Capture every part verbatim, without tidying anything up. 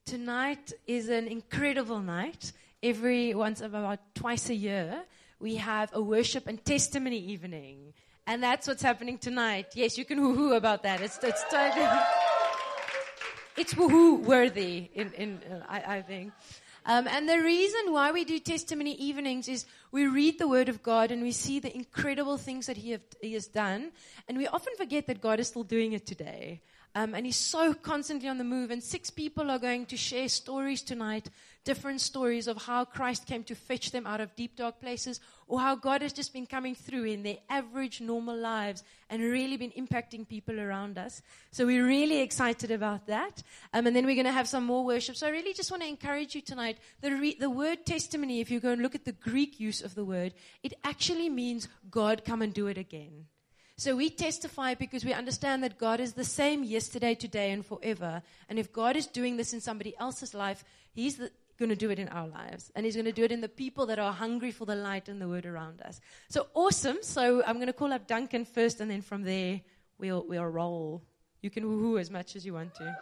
tonight is an incredible night. Every once, about twice a year, we have a worship and testimony evening. And that's what's happening tonight. Yes, you can woohoo about that. It's it's totally, it's woohoo worthy, in, in, uh, I, I think. Um, and the reason why we do testimony evenings is we read the Word of God and we see the incredible things that He, have, he has done. And we often forget that God is still doing it today. Um, and He's so constantly on the move. And six people are going to share stories tonight, different stories of how Christ came to fetch them out of deep, dark places, or how God has just been coming through in their average, normal lives and really been impacting people around us. So we're really excited about that. Um, and then we're going to have some more worship. So I really just want to encourage you tonight. The, re- the word testimony, if you go and look at the Greek use of the word, it actually means God come and do it again. So we testify because we understand that God is the same yesterday, today, and forever. And if God is doing this in somebody else's life, He's going to do it in our lives. And He's going to do it in the people that are hungry for the light and the word around us. So awesome. So I'm going to call up Duncan first, and then from there, we'll, we'll roll. You can woohoo as much as you want to.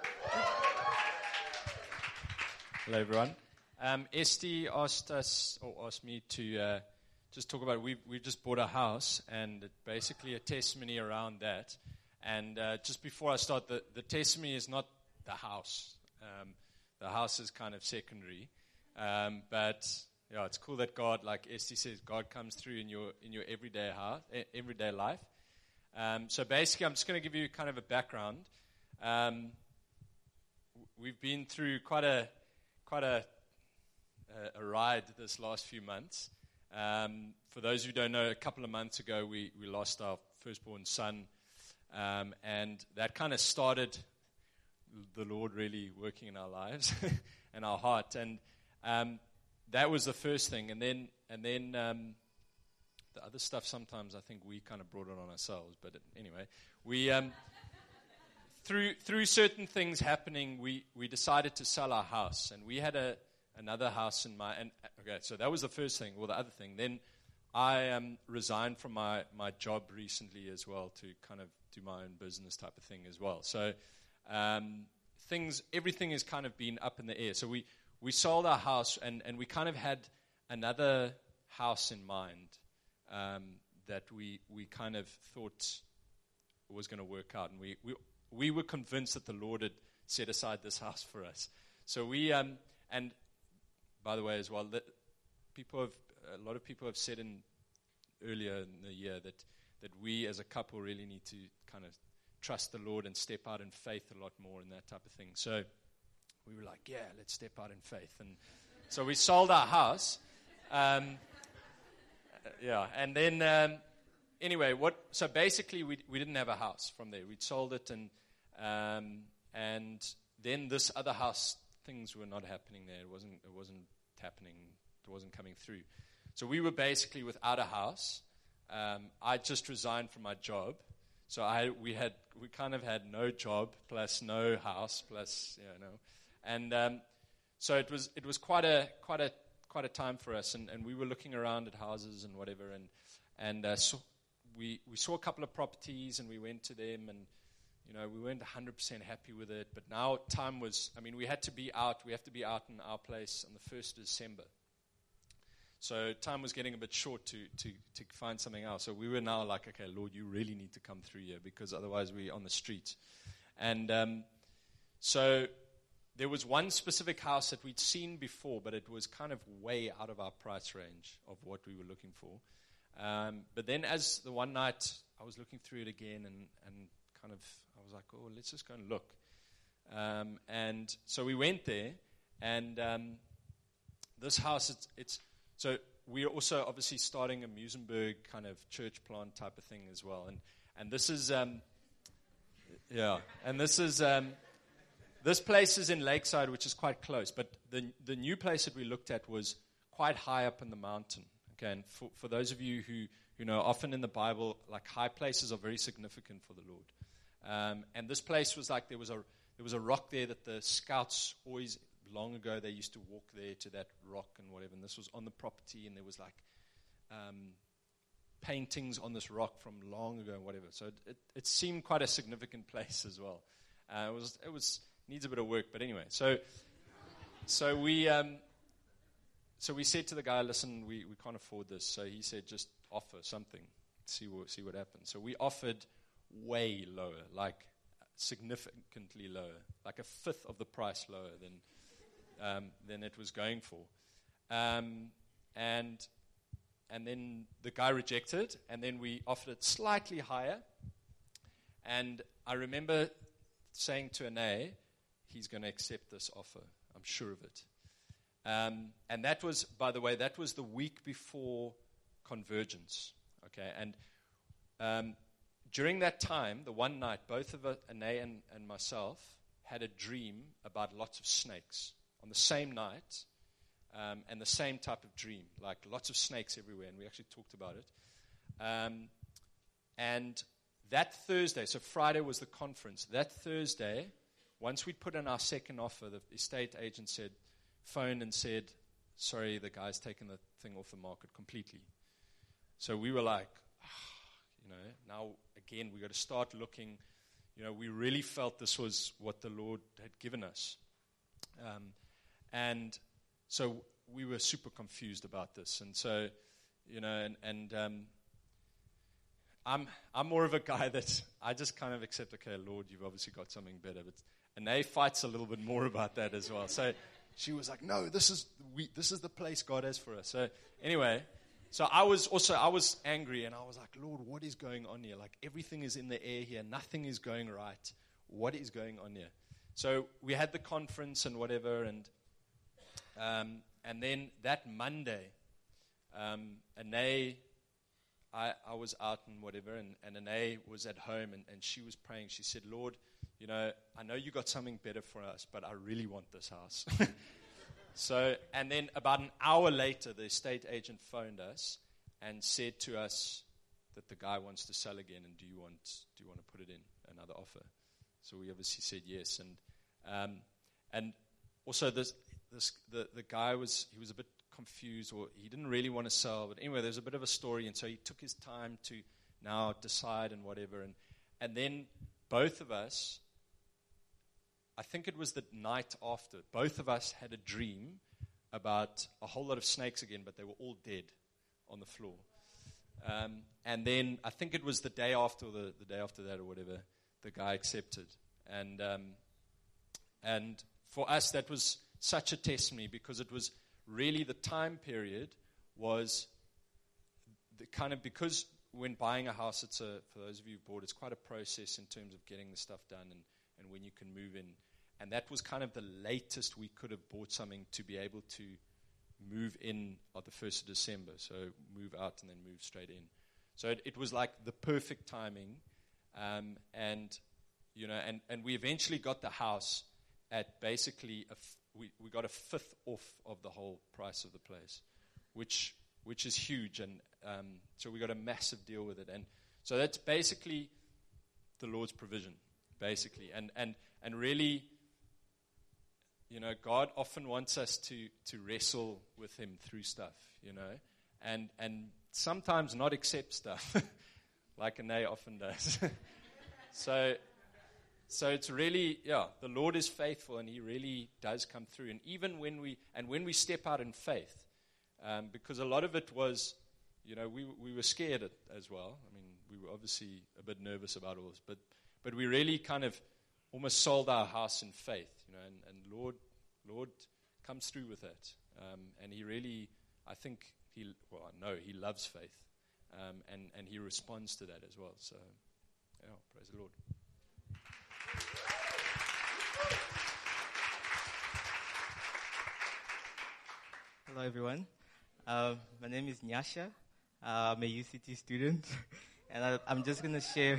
Hello, everyone. Um, Esty asked us, or asked me to... Uh, Just talk about, we've, we've just bought a house, and basically a testimony around that. And uh, just before I start, the, the testimony is not the house. Um, the house is kind of secondary. Um, but, yeah, it's cool that God, like Esty says, God comes through in your in your everyday house, everyday life. Um, so basically, I'm just going to give you kind of a background. Um, we've been through quite a, quite a, a, a ride this last few months. Um, for those who don't know, a couple of months ago, we, we lost our firstborn son, um, and that kind of started the Lord really working in our lives and our heart, and um, that was the first thing, and then and then um, the other stuff. Sometimes I think we kind of brought it on ourselves, but anyway, we um, through through certain things happening, we we decided to sell our house, and we had a. Another house in my, and okay, so that was the first thing, or the other thing. Then I um, resigned from my, my job recently as well to kind of do my own business type of thing as well. So um, things, everything has kind of been up in the air. So we, we sold our house, and, and we kind of had another house in mind um, that we we kind of thought was going to work out. And we, we, we were convinced that the Lord had set aside this house for us. So we, um, and... By the way, as well, that people have a lot of people have said in earlier in the year that that we as a couple really need to kind of trust the Lord and step out in faith a lot more and that type of thing. So we were like, yeah, let's step out in faith, and so we sold our house. Um, yeah, and then um, anyway, what? So basically, we we didn't have a house from there. We'd sold it, and um, and then this other house, things were not happening there. It wasn't. It wasn't. happening, it wasn't coming through. So we were basically without a house. Um, I just resigned from my job. So I we had we kind of had no job plus no house plus you know, and um, so it was it was quite a quite a quite a time for us. And, and we were looking around at houses and whatever, and and uh, so we we saw a couple of properties and we went to them, and you know, we weren't one hundred percent happy with it, but now time was, I mean, we had to be out, we have to be out in our place on the first of December. So time was getting a bit short to, to, to find something else. So we were now like, okay, Lord, you really need to come through here, because otherwise we're on the streets. And um, so there was one specific house that we'd seen before, but it was kind of way out of our price range of what we were looking for. Um, but then as the one night, I was looking through it again, and, and kind of, I was like, oh, let's just go and look. Um, and so we went there, and um, this house, it's, it's, so we're also obviously starting a Muizenberg kind of church plant type of thing as well. And and this is, um, yeah, and this is, um, this place is in Lakeside, which is quite close. But the the new place that we looked at was quite high up in the mountain. Okay, and for, for those of you who, who know, often in the Bible, like high places are very significant for the Lord. Um, and this place was like there was a there was a rock there that the scouts always, long ago, they used to walk there to that rock and whatever. And this was on the property, and there was like um, paintings on this rock from long ago and whatever. So it, it, it seemed quite a significant place as well. Uh, it was it was needs a bit of work, but anyway. So so we um, so we said to the guy, listen, we, we can't afford this. So he said, just offer something, see what see what happens. So we offered way lower, like significantly lower, like a fifth of the price lower than um, than it was going for, um, and and then the guy rejected, and then we offered it slightly higher, and I remember saying to Anae, he's going to accept this offer. I'm sure of it. Um, and that was, by the way, that was the week before Convergence. Okay, and um, during that time, the one night, both of us, Anae and, and myself, had a dream about lots of snakes on the same night, um, and the same type of dream, like lots of snakes everywhere, and we actually talked about it. Um, and that Thursday, so Friday was the conference. That Thursday, once we'd put in our second offer, the estate agent said, phoned and said, sorry, the guy's taken the thing off the market completely. So we were like, oh, you know, now again, we got to start looking. You know, we really felt this was what the Lord had given us. Um, and so we were super confused about this. And so, you know, and, and um, I'm I'm more of a guy that I just kind of accept, okay, Lord, you've obviously got something better. But Anae fights a little bit more about that as well. So she was like, no, this is we, this is the place God has for us. So anyway, so I was also, I was angry, and I was like, Lord, what is going on here? Like, everything is in the air here. Nothing is going right. What is going on here? So we had the conference and whatever, and um, and then that Monday, um, Anae, I, I was out and whatever, and, and Anae was at home, and, and she was praying. She said, Lord, you know, I know you got something better for us, but I really want this house. So, and then about an hour later, the estate agent phoned us and said to us that the guy wants to sell again, and do you want do you want to put it in another offer? So we obviously said yes, and um, and also this this the the guy was he was a bit confused, or he didn't really want to sell, but anyway, there's a bit of a story, and so he took his time to now decide and whatever, and and then both of us, I think it was the night after, both of us had a dream about a whole lot of snakes again, but they were all dead on the floor. Um, and then I think it was the day after, the, the day after that or whatever, the guy accepted. And um, and for us, that was such a testimony, because it was really the time period was the kind of, because when buying a house, it's a, for those of you who bought, it's quite a process in terms of getting the stuff done and, and when you can move in. And that was kind of the latest we could have bought something to be able to move in on the first of December. So move out and then move straight in. So it, it was like the perfect timing. Um, and, you know, and, and we eventually got the house at basically, a f- we, we got a fifth off of the whole price of the place, which which is huge. And um, so we got a massive deal with it. And so that's basically the Lord's provision, basically. And and and really, you know, God often wants us to to wrestle with Him through stuff, you know, and and sometimes not accept stuff, like Anae often does. so, so it's really, yeah, the Lord is faithful, and He really does come through. And even when we and when we step out in faith, um, because a lot of it was, you know, we we were scared at, as well. I mean, we were obviously a bit nervous about all this, but but we really kind of almost sold our house in faith, you know, and, and Lord, Lord comes through with that. Um, and He really, I think, He, well, I know He loves faith, um, and, and He responds to that as well. So, yeah, praise the Lord. Hello, everyone. Uh, my name is Nyasha. Uh, I'm a U C T student, and I, I'm just going to share...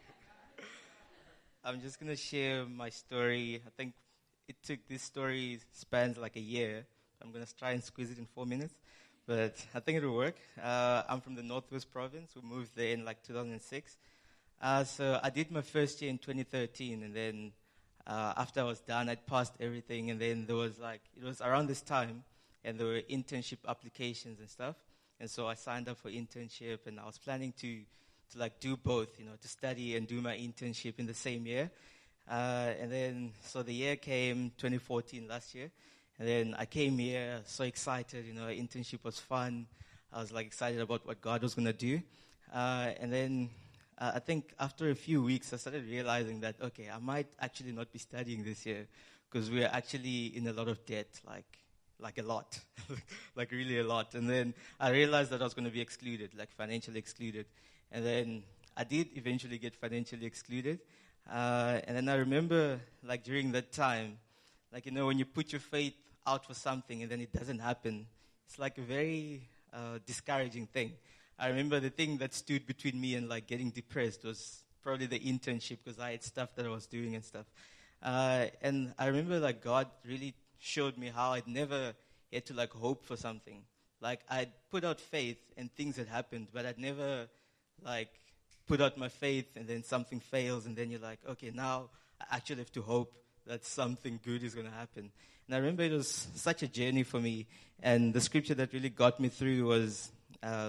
I'm just going to share my story. I think it took, this story spans like a year. I'm going to try and squeeze it in four minutes, but I think it will work. Uh, I'm from the Northwest Province. We moved there in like two thousand six. Uh, so I did my first year in twenty thirteen, and then uh, after I was done, I'd passed everything, and then there was like, it was around this time, and there were internship applications and stuff, and so I signed up for internship, and I was planning to to like do both, you know, to study and do my internship in the same year. Uh, and then, so the year came, twenty fourteen, last year, And then I came here, so excited, you know, internship was fun. I was like excited about what God was going to do. Uh, and then uh, I think after a few weeks, I started realizing that, okay, I might actually not be studying this year because we're actually in a lot of debt, like like a lot, like really a lot. And then I realized that I was going to be excluded, like financially excluded. And then I did eventually get financially excluded. Uh, and then I remember, like during that time, like, you know, when you put your faith out for something and then it doesn't happen, it's like a very uh, discouraging thing. I remember the thing that stood between me and like getting depressed was probably the internship because I had stuff that I was doing and stuff. Uh, and I remember like God really showed me how I'd never had to like hope for something. Like I'd put out faith and things had happened, but I'd never like put out my faith and then something fails and then you're like, okay, now I actually have to hope that something good is going to happen. And I remember it was such a journey for me. And the scripture that really got me through was um,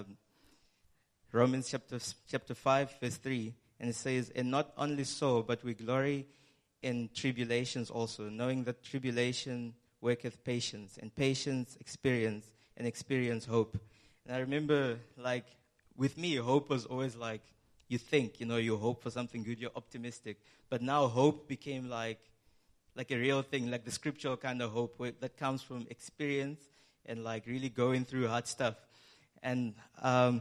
Romans chapter chapter five, verse three. And it says, and not only so, but we glory in tribulations also, knowing that tribulation worketh patience, and patience experience, and experience hope. And I remember, like, with me, hope was always like, you think, you know, you hope for something good, you're optimistic. But now hope became like, like a real thing, like the scriptural kind of hope where, that comes from experience and like really going through hard stuff. And um,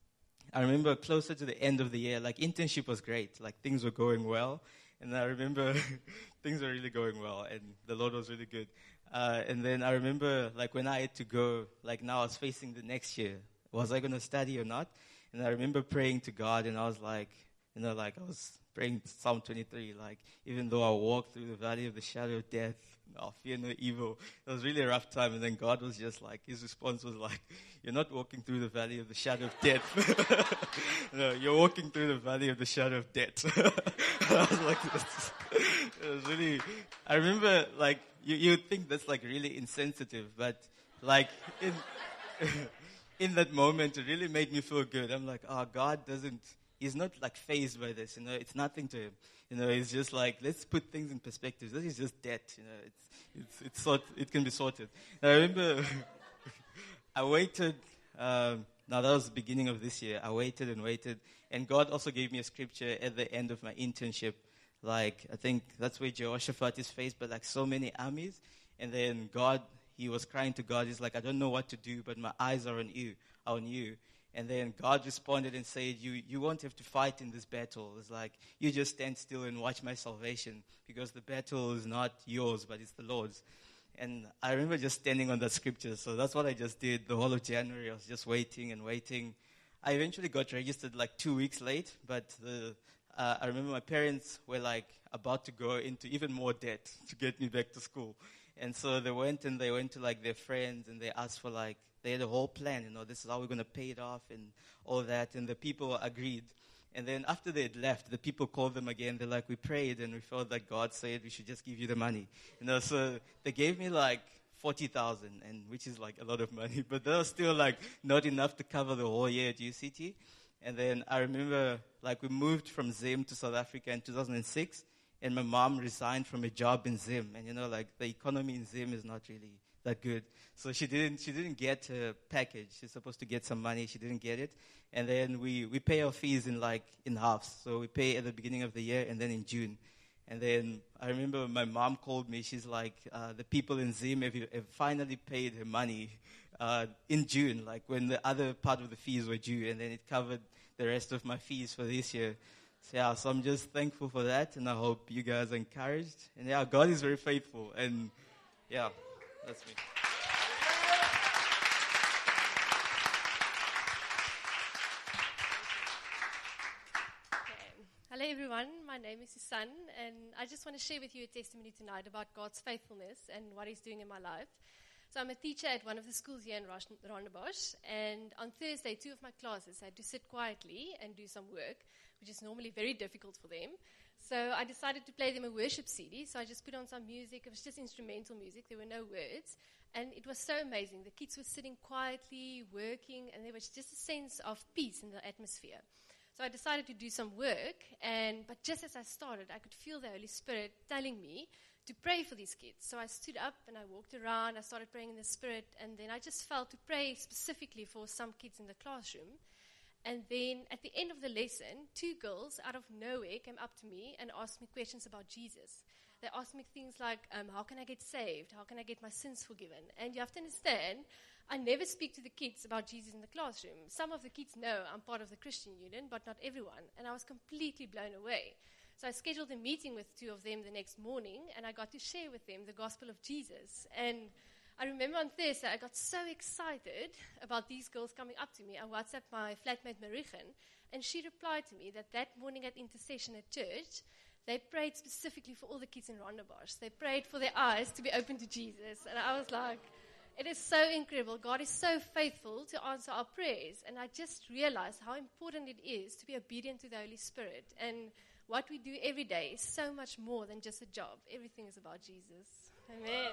I remember closer to the end of the year, like internship was great, like things were going well. And I remember things were really going well and the Lord was really good. Uh, and then I remember like when I had to go, like now I was facing the next year. Was I going to study or not? And I remember praying to God and I was like, you know, like I was praying Psalm twenty-three, like, even though I walk through the valley of the shadow of death, I'll fear no evil. It was really a rough time. And then God was just like, his response was like, you're not walking through the valley of the shadow of death. No, you're walking through the valley of the shadow of death. I was like, it was really, I remember like, you, you would think that's like really insensitive, but like in, in that moment, it really made me feel good. I'm like, oh, God doesn't, he's not like fazed by this, you know, it's nothing to him. You know, it's just like, let's put things in perspective. This is just debt, you know, it's, it's, it's sort, it can be sorted. And I remember I waited, um, now that was the beginning of this year. I waited and waited. And God also gave me a scripture at the end of my internship. Like, I think that's where Jehoshaphat is faced by like so many armies. And then God, he was crying to God. He's like, I don't know what to do, but my eyes are on you, on you. And then God responded and said, you, you won't have to fight in this battle. It's like, you just stand still and watch my salvation because the battle is not yours, but it's the Lord's. And I remember just standing on that scripture. So that's what I just did the whole of January. I was just waiting and waiting. I eventually got registered like two weeks late, but the, uh, I remember my parents were like about to go into even more debt to get me back to school. And so they went and they went to like their friends and they asked for like, they had a whole plan, you know, this is how we're going to pay it off and all that. And the people agreed. And then after they had left, the people called them again. They're like, we prayed and we felt that God said we should just give you the money. You know, so they gave me like forty thousand, and which is like a lot of money. But that was still like not enough to cover the whole year at U C T. And then I remember like we moved from Zim to South Africa in two thousand six. And my mom resigned from a job in Zim. And, you know, like the economy in Zim is not really that good. So she didn't she didn't get a package. She's supposed to get some money. She didn't get it. And then we, we pay our fees in like in halves. So we pay at the beginning of the year and then in June. And then I remember my mom called me. She's like, uh, the people in Zim have, have finally paid her money uh, in June, like when the other part of the fees were due. And then it covered the rest of my fees for this year. So yeah, so I'm just thankful for that. And I hope you guys are encouraged. And yeah, God is very faithful. And yeah, that's me. Hello everyone, my name is Susan and I just want to share with you a testimony tonight about God's faithfulness and what He's doing in my life. So I'm a teacher at one of the schools here in Rondebosch, and on Thursday two of my classes had to sit quietly and do some work, which is normally very difficult for them. So I decided to play them a worship C D, so I just put on some music. It was just instrumental music, there were no words, and it was so amazing. The kids were sitting quietly, working, and there was just a sense of peace in the atmosphere. So I decided to do some work, and but just as I started, I could feel the Holy Spirit telling me to pray for these kids. So I stood up and I walked around. I started praying in the Spirit. And then I just felt to pray specifically for some kids in the classroom. And then at the end of the lesson, two girls out of nowhere came up to me and asked me questions about Jesus. They asked me things like, um, how can I get saved? How can I get my sins forgiven? And you have to understand, I never speak to the kids about Jesus in the classroom. Some of the kids know I'm part of the Christian Union, but not everyone. And I was completely blown away. So I scheduled a meeting with two of them the next morning, and I got to share with them the gospel of Jesus. And I remember on Thursday, I got so excited about these girls coming up to me. I WhatsApped my flatmate Marichen, and she replied to me that that morning at intercession at church, they prayed specifically for all the kids in Rondebosch. They prayed for their eyes to be open to Jesus. And I was like, it is so incredible. God is so faithful to answer our prayers. And I just realized how important it is to be obedient to the Holy Spirit. And what we do every day is so much more than just a job. Everything is about Jesus. Amen.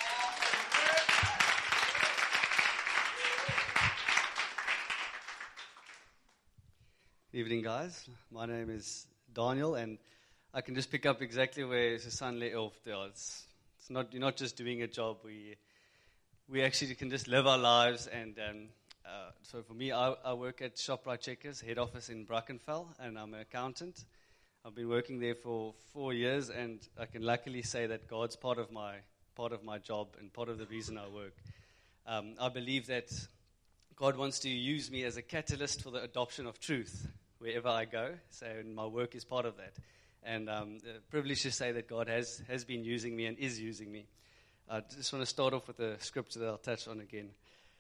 Evening, guys. My name is Daniel, and I can just pick up exactly where Susan left off there. It's, it's not you're not just doing a job. We we actually can just live our lives. And um, uh, so for me, I, I work at Shoprite Checkers, head office in Brackenfell, and I'm an accountant. I've been working there for four years, and I can luckily say that God's part of my part of my job and part of the reason I work. Um, I believe that God wants to use me as a catalyst for the adoption of truth wherever I go. So my work is part of that. And um, the privilege to say that God has, has been using me and is using me. I just want to start off with a scripture that I'll touch on again.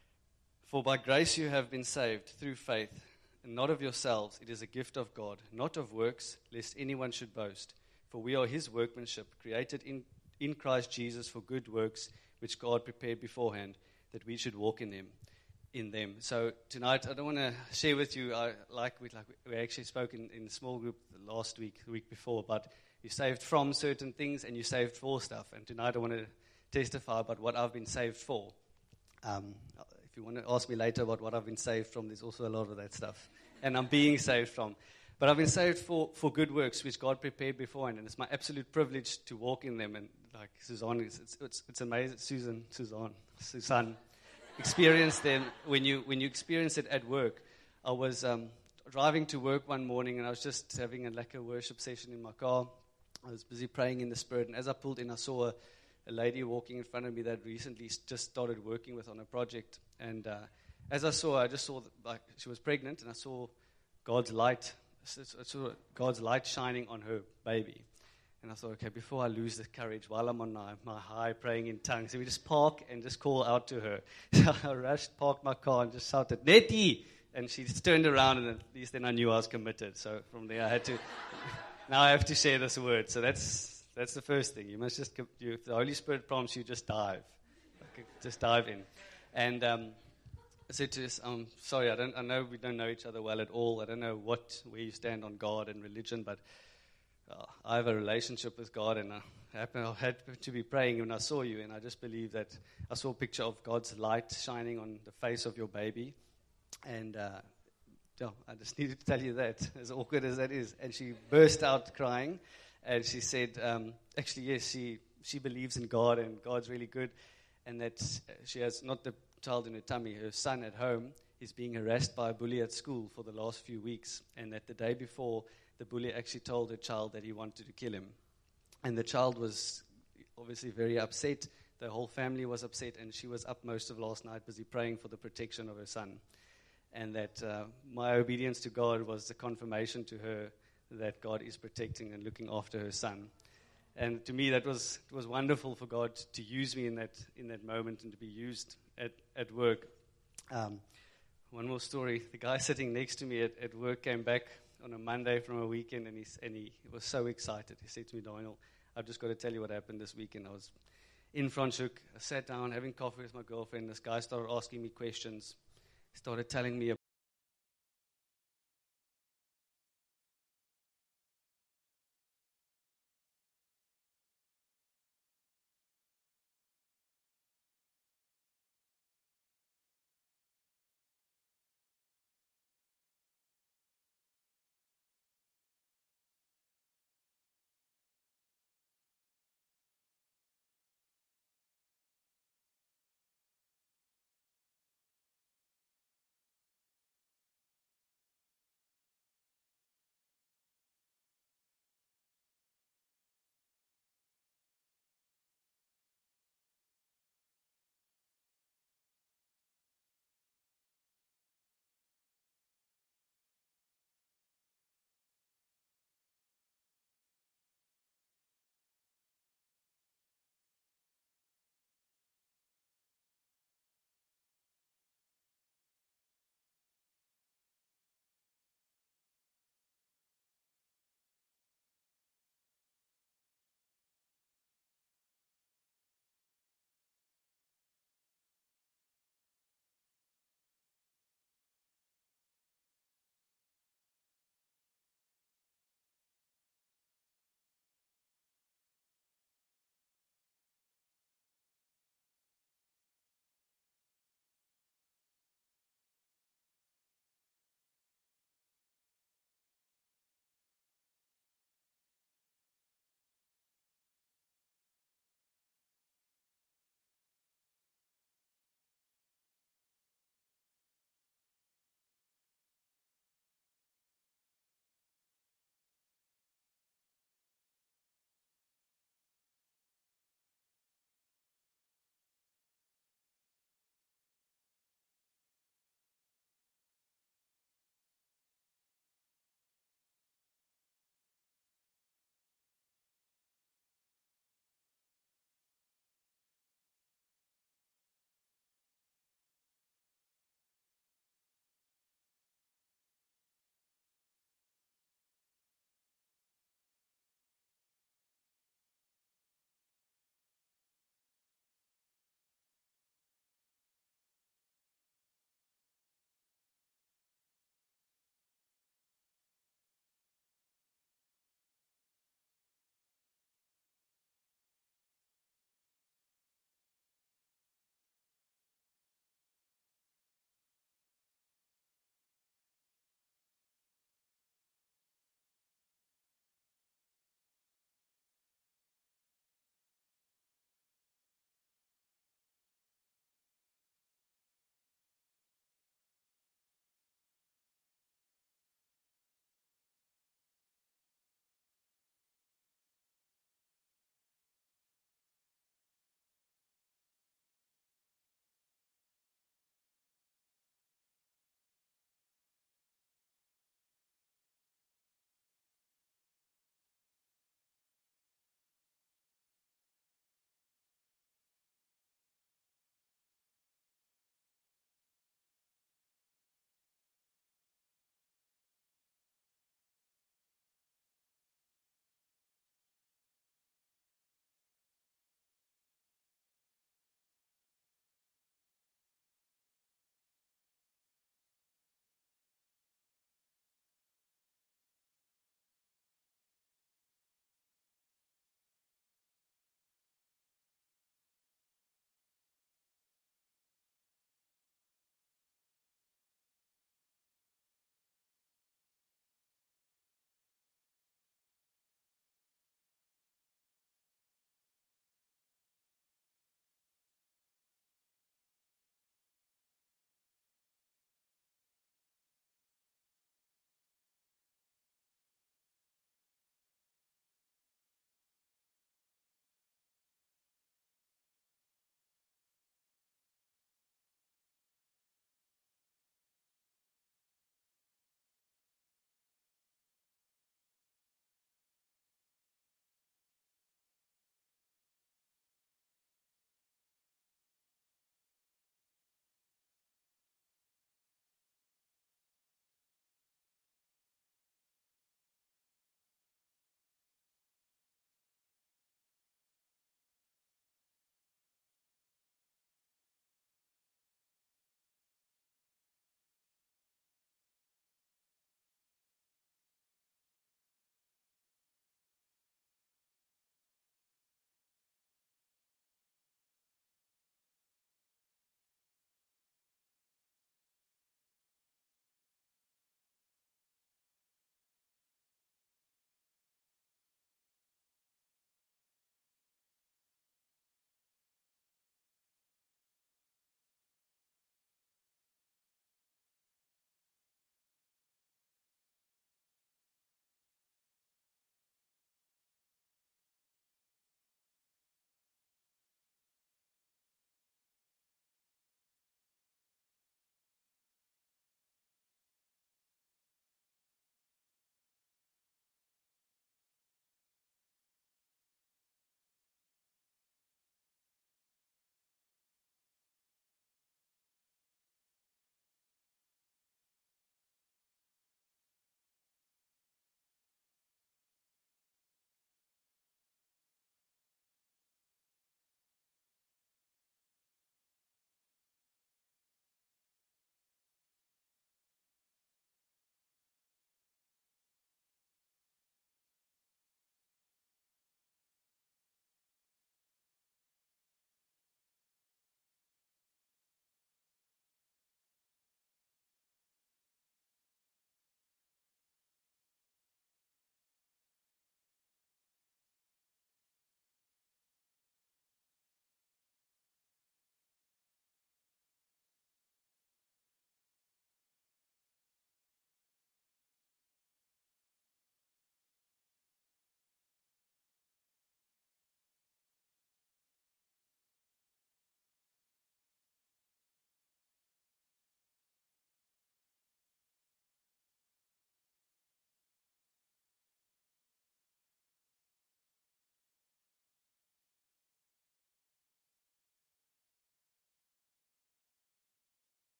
For by grace you have been saved through faith, and not of yourselves. It is a gift of God, not of works, lest anyone should boast. For we are his workmanship, created in, in Christ Jesus for good works, which God prepared beforehand, that we should walk in them. in them. So tonight, I don't want to share with you, I, like, we, like we actually spoke in, in a small group last week, the week before, but you saved from certain things and you saved for stuff. And tonight I want to testify about what I've been saved for. Um, if you want to ask me later about what I've been saved from, there's also a lot of that stuff. And I'm being saved from. But I've been saved for, for good works, which God prepared beforehand. And it's my absolute privilege to walk in them. And like Suzanne, it's, it's, it's amazing. Susan, Suzanne, Suzanne. Experience them when you when you experience it at work. I was um, driving to work one morning, and I was just having a like a worship session in my car. I was busy praying in the Spirit, and as I pulled in, I saw a, a lady walking in front of me that recently just started working with on a project. And uh, as I saw her, I just saw that, like she was pregnant, and I saw God's light. I saw God's light shining on her baby. And I thought, okay, before I lose the courage, while I'm on my, my high praying in tongues, so we just park and just call out to her. So I rushed, parked my car, and just shouted, Nettie! And she just turned around, and at least then I knew I was committed. So from there, I had to, now I have to share this word. So that's that's the first thing. You must just, you, if the Holy Spirit prompts you, just dive. Okay, just dive in. And um, I said to us, I'm sorry, I don't. I know we don't know each other well at all. I don't know what where you stand on God and religion, but Uh, I have a relationship with God, and I, happened, I had to be praying when I saw you, and I just believe that I saw a picture of God's light shining on the face of your baby, and uh, yeah, I just needed to tell you that, as awkward as that is. And she burst out crying, and she said, um, actually, yes, she, she believes in God, and God's really good, and that she has not the child in her tummy, her son at home is being harassed by a bully at school for the last few weeks, and that the day before, the bully actually told her child that he wanted to kill him. And the child was obviously very upset. The whole family was upset, and she was up most of last night busy praying for the protection of her son. And that uh, my obedience to God was the confirmation to her that God is protecting and looking after her son. And to me, that was it was wonderful for God to use me in that in that moment and to be used at, at work. Um, one more story. The guy sitting next to me at, at work came back on a Monday from a weekend, and, he's, and he was so excited. He said to me, Daniel, I've just got to tell you what happened this weekend. I was in Franschhoek. I sat down having coffee with my girlfriend. This guy started asking me questions. He started telling me